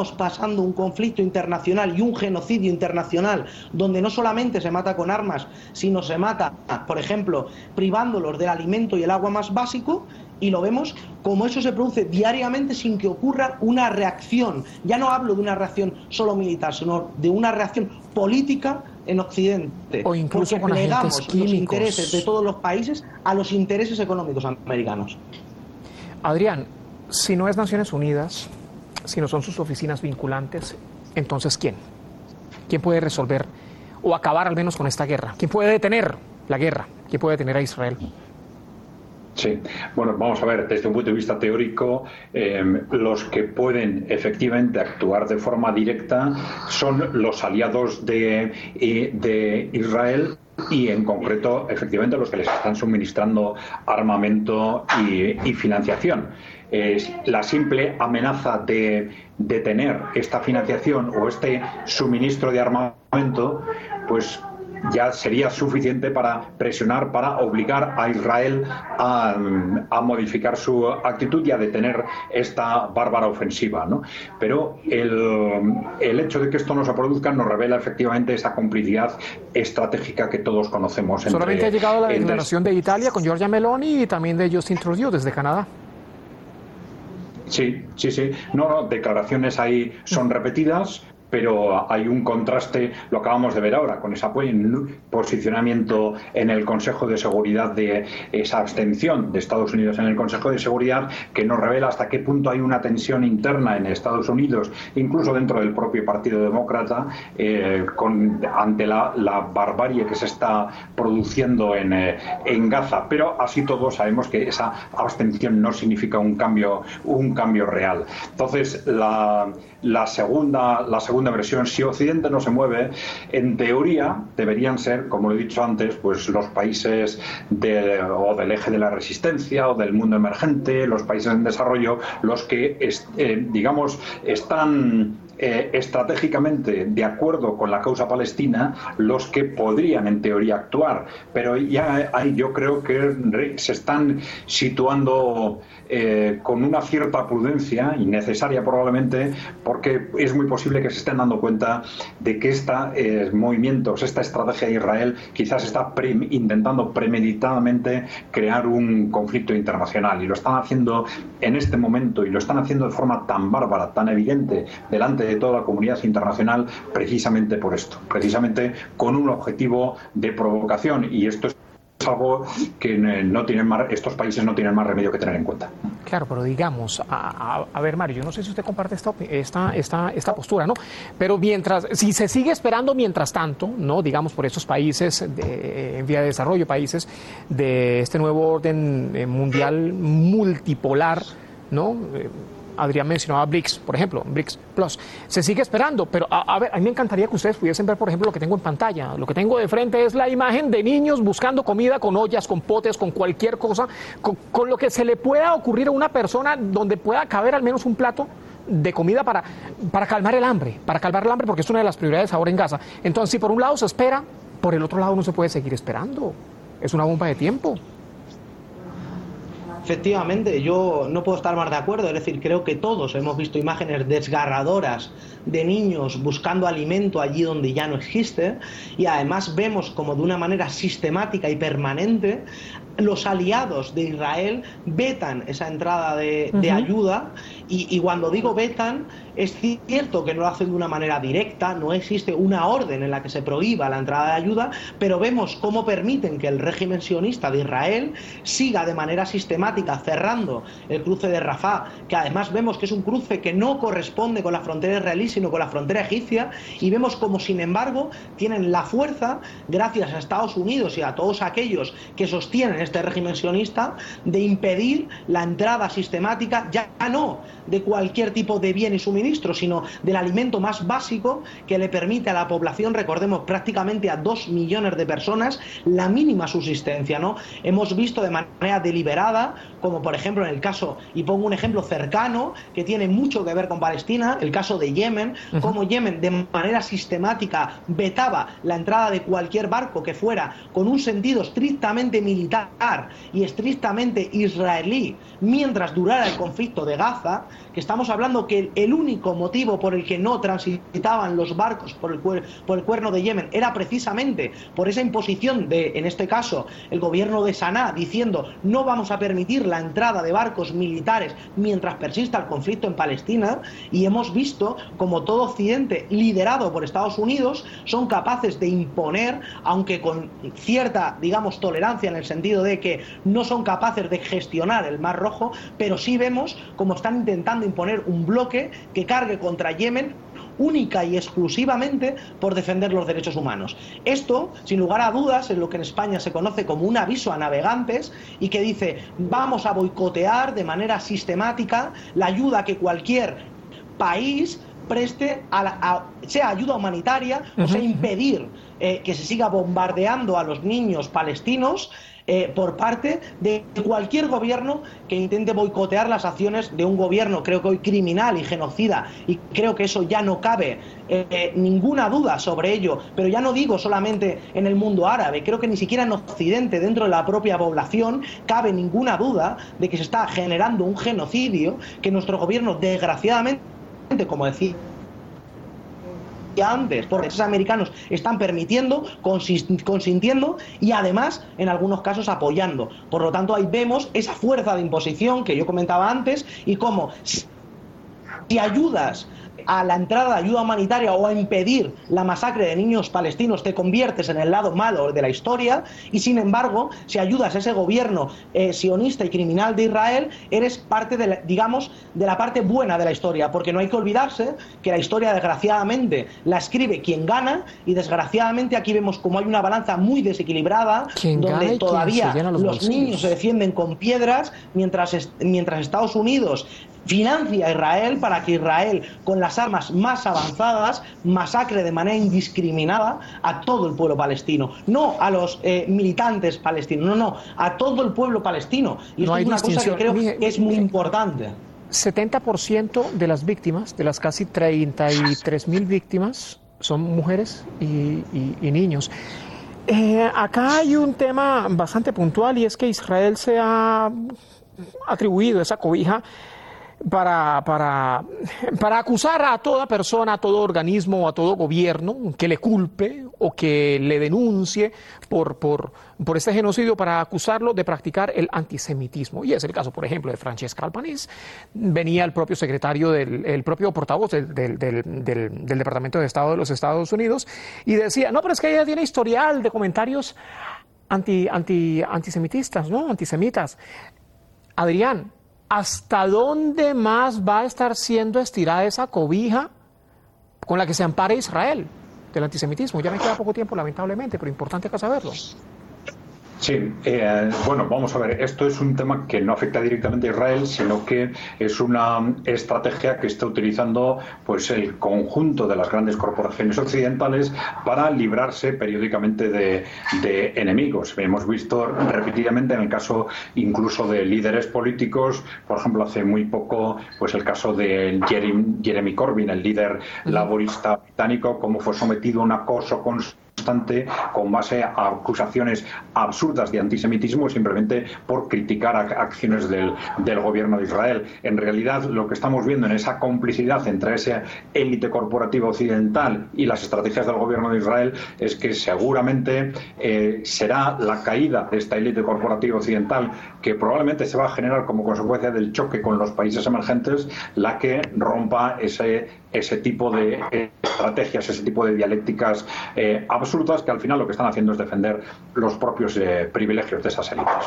estamos pasando un conflicto internacional y un genocidio internacional donde no solamente se mata con armas, sino se mata, por ejemplo, privándolos del alimento y el agua más básico, y lo vemos como eso se produce diariamente sin que ocurra una reacción. Ya no hablo de una reacción solo militar, sino de una reacción política en Occidente. O incluso con agentes químicos. Los intereses de todos los países a los intereses económicos americanos. Adrián, si no es Naciones Unidas, si no son sus oficinas vinculantes, entonces ¿quién? ¿Quién puede resolver o acabar al menos con esta guerra? ¿Quién puede detener la guerra? ¿Quién puede detener a Israel? Sí, bueno, vamos a ver, desde un punto de vista teórico, eh, los que pueden efectivamente actuar de forma directa son los aliados de, de Israel y en concreto, efectivamente, los que les están suministrando armamento y, y financiación. Eh, la simple amenaza de detener esta financiación o este suministro de armamento, pues ya sería suficiente para presionar, para obligar a Israel a, a modificar su actitud y a detener esta bárbara ofensiva, ¿no? Pero el, el hecho de que esto no se produzca nos revela efectivamente esa complicidad estratégica que todos conocemos. Solamente entre, ha llegado la entre... declaración de Italia con Giorgia Meloni y también de Justin Trudeau desde Canadá. Sí, sí, sí. No, no, declaraciones ahí son repetidas, pero hay un contraste, lo acabamos de ver ahora, con ese posicionamiento en el Consejo de Seguridad, de esa abstención de Estados Unidos en el Consejo de Seguridad, que nos revela hasta qué punto hay una tensión interna en Estados Unidos, incluso dentro del propio Partido Demócrata, eh, con, ante la, la barbarie que se está produciendo en, eh, en Gaza. Pero así todos sabemos que esa abstención no significa un cambio, un cambio real. Entonces, la, la segunda, la segunda versión, si Occidente no se mueve, en teoría deberían ser, como lo he dicho antes, pues los países de, o del eje de la resistencia o del mundo emergente, los países en desarrollo, los que es, eh, digamos están Eh, estratégicamente de acuerdo con la causa palestina, los que podrían en teoría actuar, pero ya hay, yo creo que se están situando eh, con una cierta prudencia innecesaria probablemente, porque es muy posible que se estén dando cuenta de que esta eh, movimientos, esta estrategia de Israel quizás está pre intentando premeditadamente crear un conflicto internacional, y lo están haciendo en este momento y lo están haciendo de forma tan bárbara, tan evidente delante de toda la comunidad internacional, precisamente por esto, precisamente con un objetivo de provocación, y esto es algo que no tienen más, estos países no tienen más remedio que tener en cuenta. Claro, pero digamos, a, a, a ver, Mario, yo no sé si usted comparte esta, esta, esta, esta postura, ¿no? Pero mientras, si se sigue esperando mientras tanto, ¿no? Digamos, por estos países de, en vía de desarrollo, países de este nuevo orden mundial multipolar, ¿no? Adrián mencionaba BRICS, por ejemplo, BRICS Plus. Se sigue esperando, pero a, a ver, a mí me encantaría que ustedes pudiesen ver, por ejemplo, lo que tengo en pantalla. Lo que tengo de frente es la imagen de niños buscando comida con ollas, con potes, con cualquier cosa, con, con lo que se le pueda ocurrir a una persona donde pueda caber al menos un plato de comida para, para calmar el hambre, para calmar el hambre, porque es una de las prioridades ahora en Gaza. Entonces, si por un lado se espera, por el otro lado no se puede seguir esperando. Es una bomba de tiempo. Efectivamente, yo no puedo estar más de acuerdo, es decir, creo que todos hemos visto imágenes desgarradoras de niños buscando alimento allí donde ya no existe, y además vemos como de una manera sistemática y permanente los aliados de Israel vetan esa entrada de, de uh-huh. ayuda, y, y cuando digo vetan, es cierto que no lo hacen de una manera directa, no existe una orden en la que se prohíba la entrada de ayuda, pero vemos cómo permiten que el régimen sionista de Israel siga de manera sistemática cerrando el cruce de Rafah, que además vemos que es un cruce que no corresponde con la frontera israelí, sino con la frontera egipcia, y vemos como sin embargo tienen la fuerza, gracias a Estados Unidos y a todos aquellos que sostienen este régimen sionista, de impedir la entrada sistemática, ya no de cualquier tipo de bien y suministro, sino del alimento más básico que le permite a la población, recordemos, prácticamente a dos millones de personas, la mínima subsistencia, ¿no? Hemos visto de manera deliberada, como por ejemplo en el caso, y pongo un ejemplo cercano que tiene mucho que ver con Palestina, el caso de Yemen, uh-huh. como Yemen de manera sistemática vetaba la entrada de cualquier barco que fuera con un sentido estrictamente militar y estrictamente israelí mientras durara el conflicto de Gaza, que estamos hablando que el único motivo por el que no transitaban los barcos por el, por el cuerno de Yemen era precisamente por esa imposición de, en este caso, el gobierno de Saná diciendo no vamos a permitir la entrada de barcos militares mientras persista el conflicto en Palestina, y hemos visto como todo Occidente, liderado por Estados Unidos, son capaces de imponer, aunque con cierta, digamos, tolerancia en el sentido de que no son capaces de gestionar el Mar Rojo, pero sí vemos como están intentando imponer un bloque que cargue contra Yemen única y exclusivamente por defender los derechos humanos. Esto, sin lugar a dudas, es lo que en España se conoce como un aviso a navegantes y que dice vamos a boicotear de manera sistemática la ayuda que cualquier país preste, a la, a, sea ayuda humanitaria, uh-huh. o sea impedir eh, que se siga bombardeando a los niños palestinos eh, por parte de cualquier gobierno que intente boicotear las acciones de un gobierno, creo que hoy criminal y genocida, y creo que eso ya no cabe eh, eh, ninguna duda sobre ello, pero ya no digo solamente en el mundo árabe, creo que ni siquiera en Occidente, dentro de la propia población, cabe ninguna duda de que se está generando un genocidio que nuestro gobierno, desgraciadamente, como decía antes, porque esos americanos están permitiendo, consintiendo y además en algunos casos apoyando. Por lo tanto, ahí vemos esa fuerza de imposición que yo comentaba antes y cómo si ayudas a la entrada de ayuda humanitaria o a impedir la masacre de niños palestinos te conviertes en el lado malo de la historia, y sin embargo si ayudas a ese gobierno eh, sionista y criminal de Israel eres parte de la, digamos de la parte buena de la historia, porque no hay que olvidarse que la historia desgraciadamente la escribe quien gana, y desgraciadamente aquí vemos como hay una balanza muy desequilibrada donde todavía los, los niños se defienden con piedras mientras, mientras Estados Unidos financia a Israel para que Israel, con las armas más avanzadas, masacre de manera indiscriminada a todo el pueblo palestino. No a los eh, militantes palestinos, no, no, a todo el pueblo palestino. Y esto no es una cosa que creo mire, que es muy importante. setenta por ciento de las víctimas, de las casi treinta y tres mil víctimas, son mujeres y, y, y niños. Eh, acá hay un tema bastante puntual, y es que Israel se ha atribuido esa cobija Para, para, para acusar a toda persona, a todo organismo o a todo gobierno que le culpe o que le denuncie por, por, por este genocidio, para acusarlo de practicar el antisemitismo. Y es el caso, por ejemplo, de Francesca Albanese. Venía el propio secretario, del, el propio portavoz del, del, del, del, del Departamento de Estado de los Estados Unidos, y decía, no, pero es que ella tiene historial de comentarios anti, anti, antisemitistas, ¿no? Antisemitas. Adrián, ¿hasta dónde más va a estar siendo estirada esa cobija con la que se ampara Israel del antisemitismo? Ya me queda poco tiempo, lamentablemente, pero importante acá saberlo. Sí, eh, bueno, vamos a ver, esto es un tema que no afecta directamente a Israel, sino que es una estrategia que está utilizando pues el conjunto de las grandes corporaciones occidentales para librarse periódicamente de, de enemigos. Hemos visto repetidamente en el caso incluso de líderes políticos, por ejemplo, hace muy poco, pues el caso de Jeremy, Jeremy Corbyn, el líder laborista británico, cómo fue sometido a un acoso constante con base a acusaciones absurdas de antisemitismo simplemente por criticar acciones del, del gobierno de Israel. En realidad, lo que estamos viendo en esa complicidad entre esa élite corporativa occidental y las estrategias del gobierno de Israel es que seguramente eh, será la caída de esta élite corporativa occidental, que probablemente se va a generar como consecuencia del choque con los países emergentes, la que rompa ese, ese tipo de estrategias, ese tipo de dialécticas eh, absurdas, que al final lo que están haciendo es defender los propios eh, privilegios de esas élites,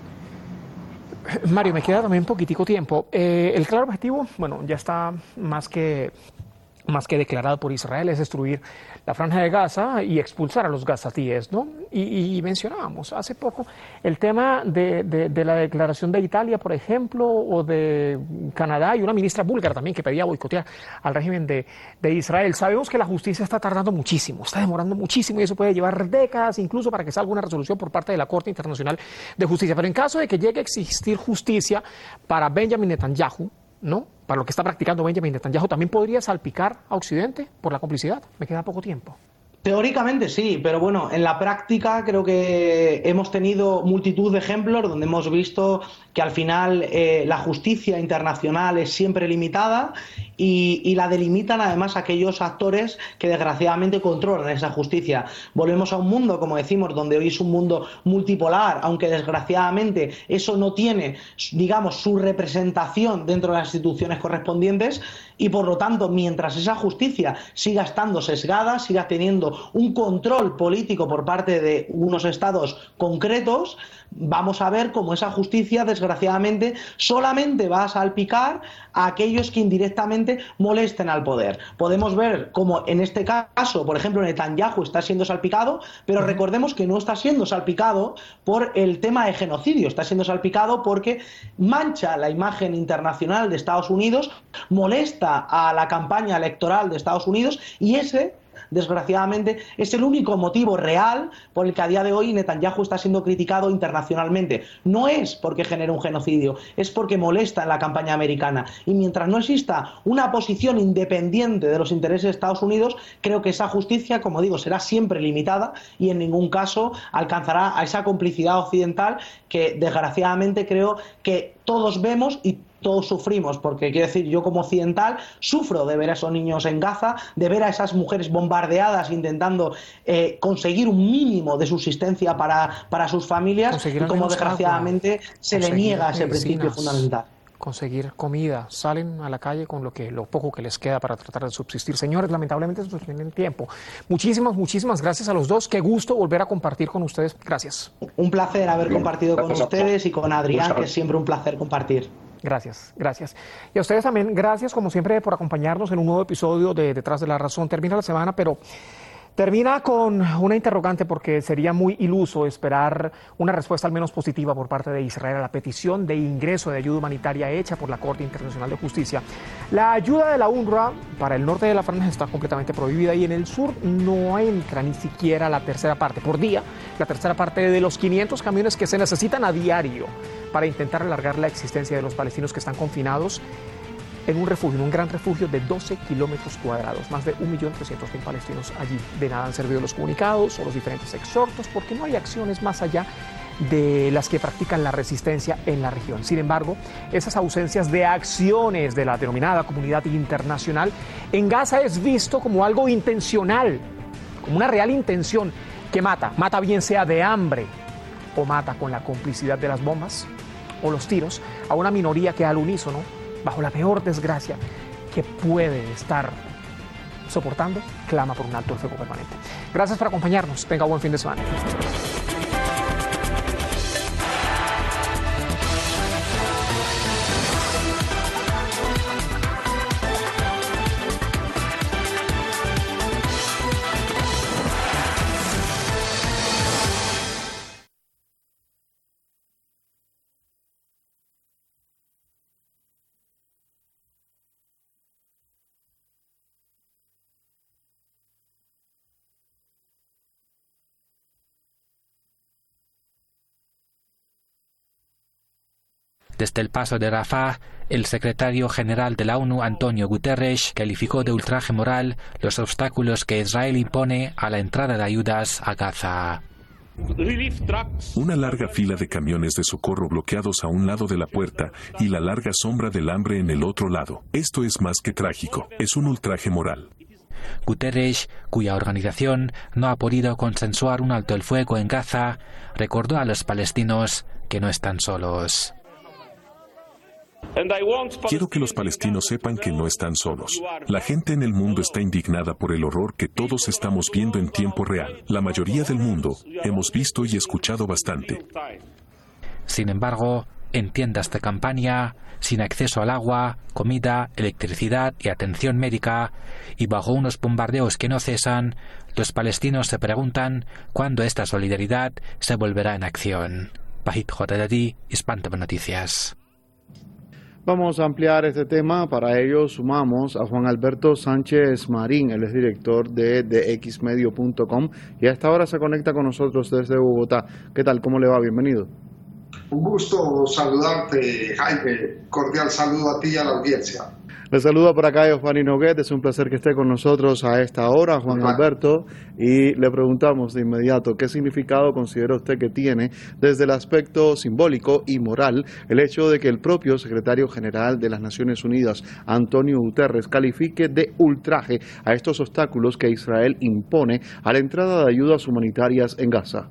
¿no? Mario, me queda también un poquitico tiempo. Eh, el claro objetivo, bueno, ya está más que, más que declarado por Israel, es destruir la Franja de Gaza y expulsar a los gazatíes, ¿no? Y, y mencionábamos hace poco el tema de, de, de la declaración de Italia, por ejemplo, o de Canadá, y una ministra búlgara también que pedía boicotear al régimen de, de Israel. Sabemos que la justicia está tardando muchísimo, está demorando muchísimo, y eso puede llevar décadas incluso para que salga una resolución por parte de la Corte Internacional de Justicia. Pero en caso de que llegue a existir justicia para Benjamin Netanyahu, ¿no?, para lo que está practicando Benjamin Netanyahu, ¿también podría salpicar a Occidente por la complicidad? Me queda poco tiempo. Teóricamente sí, pero bueno, en la práctica creo que hemos tenido multitud de ejemplos donde hemos visto que al final eh, la justicia internacional es siempre limitada y, y la delimitan además aquellos actores que desgraciadamente controlan esa justicia. Volvemos a un mundo, como decimos, donde hoy es un mundo multipolar, aunque desgraciadamente eso no tiene, digamos, su representación dentro de las instituciones correspondientes y por lo tanto, mientras esa justicia siga estando sesgada, siga teniendo un control político por parte de unos estados concretos, vamos a ver cómo esa justicia, desgraciadamente, solamente va a salpicar a aquellos que indirectamente molesten al poder. Podemos ver cómo en este caso, por ejemplo, Netanyahu está siendo salpicado, pero recordemos que no está siendo salpicado por el tema de genocidio, está siendo salpicado porque mancha la imagen internacional de Estados Unidos, molesta a la campaña electoral de Estados Unidos y ese, desgraciadamente, es el único motivo real por el que a día de hoy Netanyahu está siendo criticado internacionalmente. No es porque genere un genocidio, es porque molesta en la campaña americana. Y mientras no exista una posición independiente de los intereses de Estados Unidos, creo que esa justicia, como digo, será siempre limitada y en ningún caso alcanzará a esa complicidad occidental que, desgraciadamente, creo que todos vemos y todos sufrimos, porque quiero decir, yo como occidental sufro de ver a esos niños en Gaza, de ver a esas mujeres bombardeadas intentando eh, conseguir un mínimo de subsistencia para, para sus familias y como desgraciadamente agua, se le niega ese principio fundamental. Conseguir comida, salen a la calle con lo que lo poco que les queda para tratar de subsistir. Señores, lamentablemente se nos tiene el tiempo. Muchísimas, muchísimas gracias a los dos. Qué gusto volver a compartir con ustedes. Gracias. Un placer haber Bien. compartido con gracias ustedes y con Adrián, que es siempre un placer compartir. Gracias, gracias. Y a ustedes también, gracias como siempre por acompañarnos en un nuevo episodio de Detrás de la Razón. Termina la semana, pero termina con una interrogante porque sería muy iluso esperar una respuesta al menos positiva por parte de Israel a la petición de ingreso de ayuda humanitaria hecha por la Corte Internacional de Justicia. La ayuda de la UNRWA para el norte de la franja está completamente prohibida y en el sur no entra ni siquiera la tercera parte, por día, la tercera parte de los quinientos camiones que se necesitan a diario para intentar alargar la existencia de los palestinos que están confinados en un refugio, en un gran refugio de doce kilómetros cuadrados. Más de un millón trescientos mil palestinos allí. De nada han servido los comunicados o los diferentes exhortos porque no hay acciones más allá de las que practican la resistencia en la región. Sin embargo, esas ausencias de acciones de la denominada comunidad internacional en Gaza es visto como algo intencional, como una real intención que mata, mata bien sea de hambre o mata con la complicidad de las bombas o los tiros a una minoría que al unísono, bajo la peor desgracia que puede estar soportando, clama por un alto el fuego permanente. Gracias por acompañarnos. Tenga buen fin de semana. Desde el paso de Rafah, el secretario general de la ONU, Antonio Guterres, calificó de ultraje moral los obstáculos que Israel impone a la entrada de ayudas a Gaza. Una larga fila de camiones de socorro bloqueados a un lado de la puerta y la larga sombra del hambre en el otro lado. Esto es más que trágico, es un ultraje moral. Guterres, cuya organización no ha podido consensuar un alto el fuego en Gaza, recordó a los palestinos que no están solos. Quiero que los palestinos sepan que no están solos. La gente en el mundo está indignada por el horror que todos estamos viendo en tiempo real. La mayoría del mundo hemos visto y escuchado bastante. Sin embargo, en tiendas de campaña, sin acceso al agua, comida, electricidad y atención médica, y bajo unos bombardeos que no cesan, los palestinos se preguntan cuándo esta solidaridad se volverá en acción. Pajit Jodadadi, Hispantv Noticias. Vamos a ampliar este tema. Para ello sumamos a Juan Alberto Sánchez Marín, él es director de de equis medio punto com y a esta hora se conecta con nosotros desde Bogotá. ¿Qué tal? ¿Cómo le va? Bienvenido. Un gusto saludarte, Jaime. Cordial saludo a ti y a la audiencia. Le saluda por acá Giovanni Noguet, es un placer que esté con nosotros a esta hora, Juan Alberto, y le preguntamos de inmediato qué significado considera usted que tiene desde el aspecto simbólico y moral el hecho de que el propio secretario general de las Naciones Unidas, Antonio Guterres, califique de ultraje a estos obstáculos que Israel impone a la entrada de ayudas humanitarias en Gaza.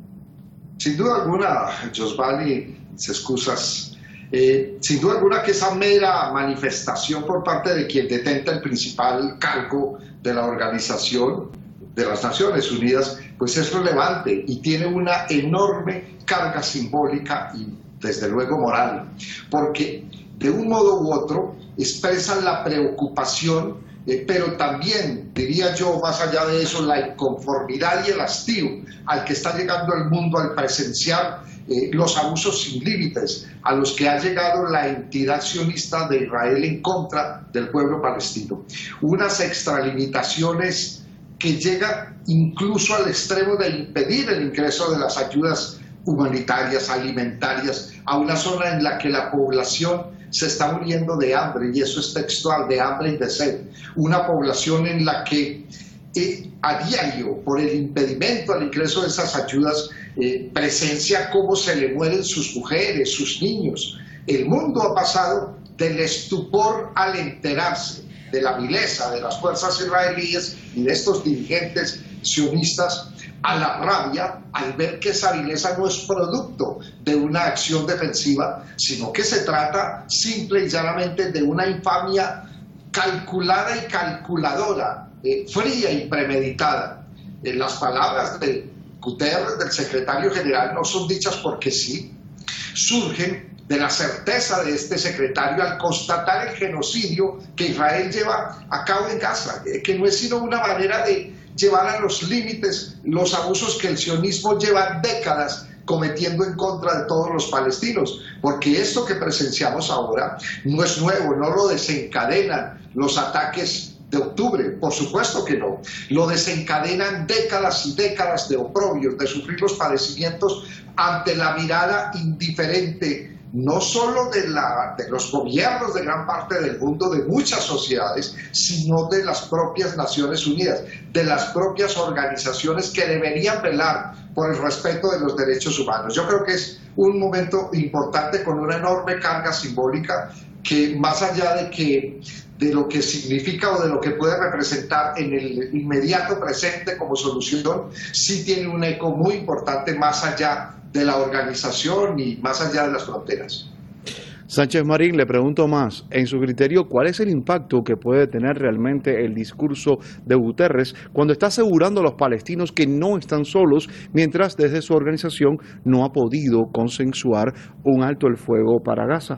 Sin duda alguna, Giovanni, se excusas. Eh, sin duda alguna que esa mera manifestación por parte de quien detenta el principal cargo de la Organización de las Naciones Unidas, pues es relevante y tiene una enorme carga simbólica y desde luego moral, porque de un modo u otro expresan la preocupación, eh, pero también, diría yo, más allá de eso, la inconformidad y el hastío al que está llegando el mundo al presenciar Eh, los abusos sin límites a los que ha llegado la entidad sionista de Israel en contra del pueblo palestino. Unas extralimitaciones que llegan incluso al extremo de impedir el ingreso de las ayudas humanitarias, alimentarias, a una zona en la que la población se está muriendo de hambre, y eso es textual, de hambre y de sed. Una población en la que eh, a diario, por el impedimento al ingreso de esas ayudas, Eh, presencia cómo se le mueren sus mujeres, sus niños. El mundo ha pasado del estupor al enterarse de la vileza de las fuerzas israelíes y de estos dirigentes sionistas a la rabia al ver que esa vileza no es producto de una acción defensiva, sino que se trata simple y llanamente de una infamia calculada y calculadora, eh, fría y premeditada. En las palabras de Guterres, del secretario general, no son dichas porque sí, surgen de la certeza de este secretario al constatar el genocidio que Israel lleva a cabo en Gaza, que no es sino una manera de llevar a los límites los abusos que el sionismo lleva décadas cometiendo en contra de todos los palestinos, porque esto que presenciamos ahora no es nuevo, no lo desencadenan los ataques de octubre, por supuesto que no, lo desencadenan décadas y décadas de oprobios, de sufrir los padecimientos ante la mirada indiferente, no solo de, la, de los gobiernos de gran parte del mundo, de muchas sociedades, sino de las propias Naciones Unidas, de las propias organizaciones que deberían velar por el respeto de los derechos humanos. Yo creo que es un momento importante con una enorme carga simbólica que, más allá de que de lo que significa o de lo que puede representar en el inmediato presente como solución, sí tiene un eco muy importante más allá de la organización y más allá de las fronteras. Sánchez Marín, le pregunto más, en su criterio, ¿cuál es el impacto que puede tener realmente el discurso de Guterres cuando está asegurando a los palestinos que no están solos, mientras desde su organización no ha podido consensuar un alto el fuego para Gaza?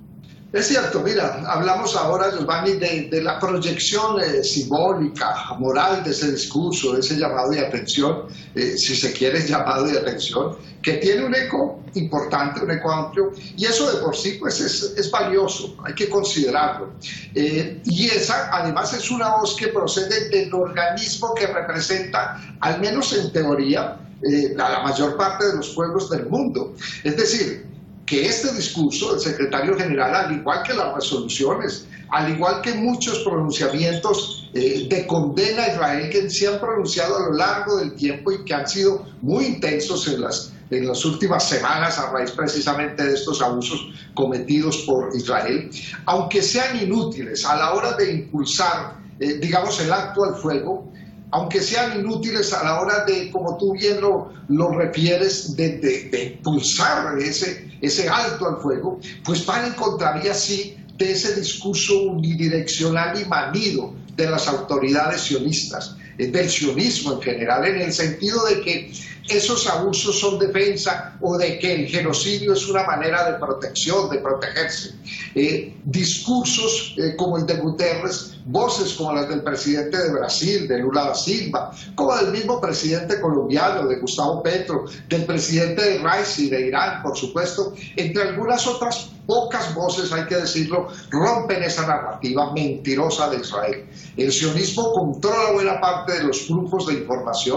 Es cierto, mira, hablamos ahora, Giovanni, de, de la proyección eh, simbólica, moral de ese discurso, de ese llamado de atención, eh, si se quiere llamado de atención, que tiene un eco importante, un eco amplio, y eso de por sí pues es, es valioso, hay que considerarlo. Eh, y esa además es una voz que procede del organismo que representa, al menos en teoría, eh, a la mayor parte de los pueblos del mundo. Es decir, que este discurso del secretario general, al igual que las resoluciones, al igual que muchos pronunciamientos eh, de condena a Israel que se han pronunciado a lo largo del tiempo y que han sido muy intensos en las, en las últimas semanas a raíz precisamente de estos abusos cometidos por Israel, aunque sean inútiles a la hora de impulsar, eh, digamos, el acto al fuego, aunque sean inútiles a la hora de, como tú bien lo, lo refieres, de, de, de impulsar ese, ese alto al fuego, pues van en contravía, sí, de ese discurso unidireccional y manido de las autoridades sionistas, del sionismo en general, en el sentido de que esos abusos son defensa o de que el genocidio es una manera de protección, de protegerse. Eh, discursos eh, como el de Guterres, voces como las del presidente de Brasil, de Lula da Silva, como del mismo presidente colombiano, de Gustavo Petro, del presidente de Raisi, de Irán, por supuesto, entre algunas otras pocas voces, hay que decirlo, rompen esa narrativa mentirosa de Israel. El sionismo controla buena parte de los flujos de información,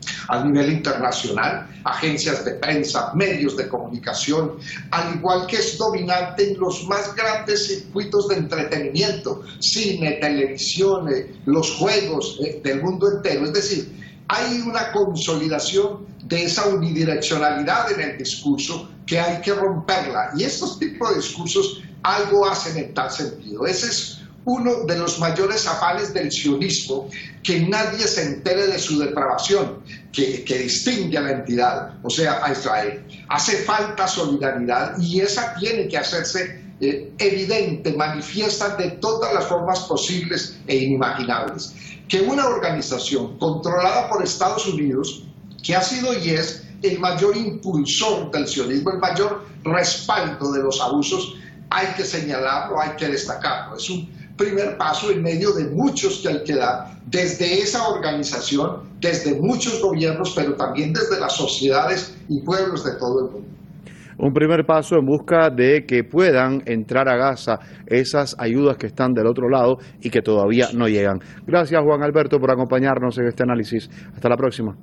a nivel internacional, agencias de prensa, medios de comunicación, al igual que es dominante en los más grandes circuitos de entretenimiento, cine, televisión, eh, los juegos eh, del mundo entero. Es decir, hay una consolidación de esa unidireccionalidad en el discurso que hay que romperla. Y estos tipos de discursos algo hacen en tal sentido. Ese es uno de los mayores afanes del sionismo, que nadie se entere de su depravación, que, que distingue a la entidad, o sea, a Israel. Hace falta solidaridad y esa tiene que hacerse eh, evidente, manifiesta de todas las formas posibles e inimaginables. Que una organización controlada por Estados Unidos, que ha sido y es el mayor impulsor del sionismo, el mayor respaldo de los abusos, hay que señalarlo, hay que destacarlo. Es un primer paso en medio de muchos que hay que dar desde esa organización, desde muchos gobiernos, pero también desde las sociedades y pueblos de todo el mundo. Un primer paso en busca de que puedan entrar a Gaza esas ayudas que están del otro lado y que todavía no llegan. Gracias, Juan Alberto, por acompañarnos en este análisis. Hasta la próxima.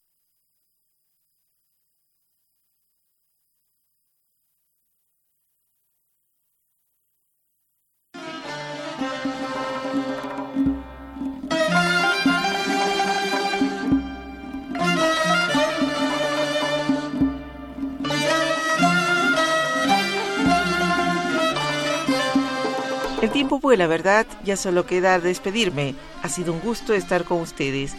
El tiempo vuela, ¿verdad? Ya solo queda despedirme. Ha sido un gusto estar con ustedes.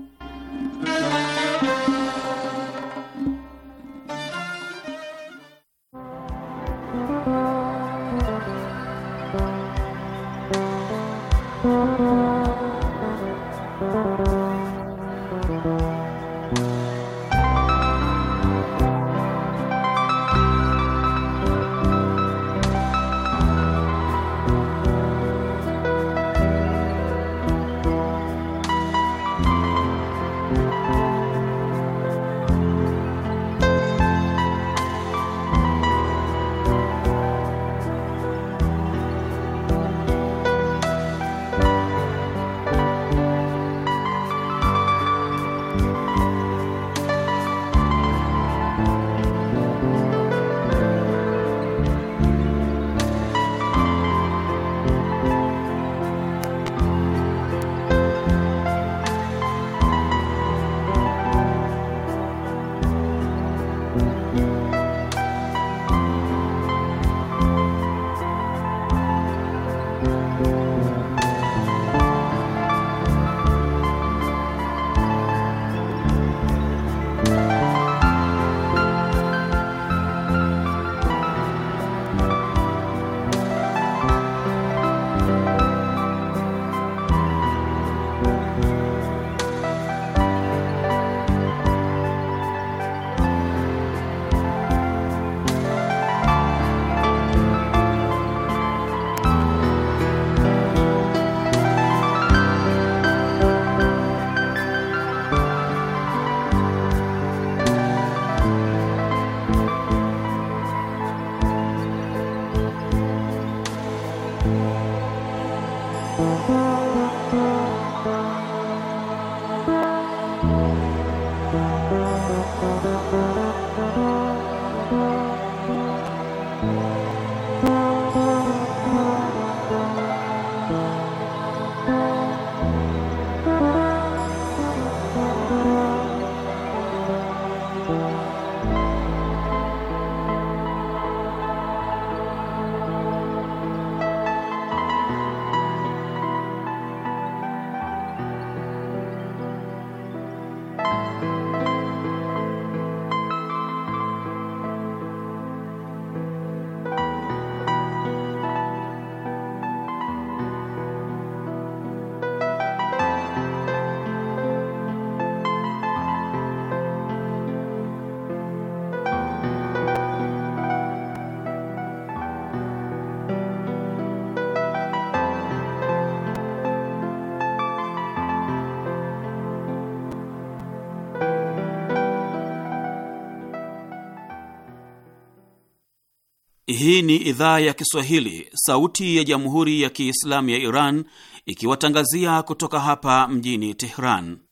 Hii ni idhaa ya Kiswahili, sauti ya Jamhuri ya Kiislamu ya Iran, ikiwatangazia kutoka hapa mjini Tehran.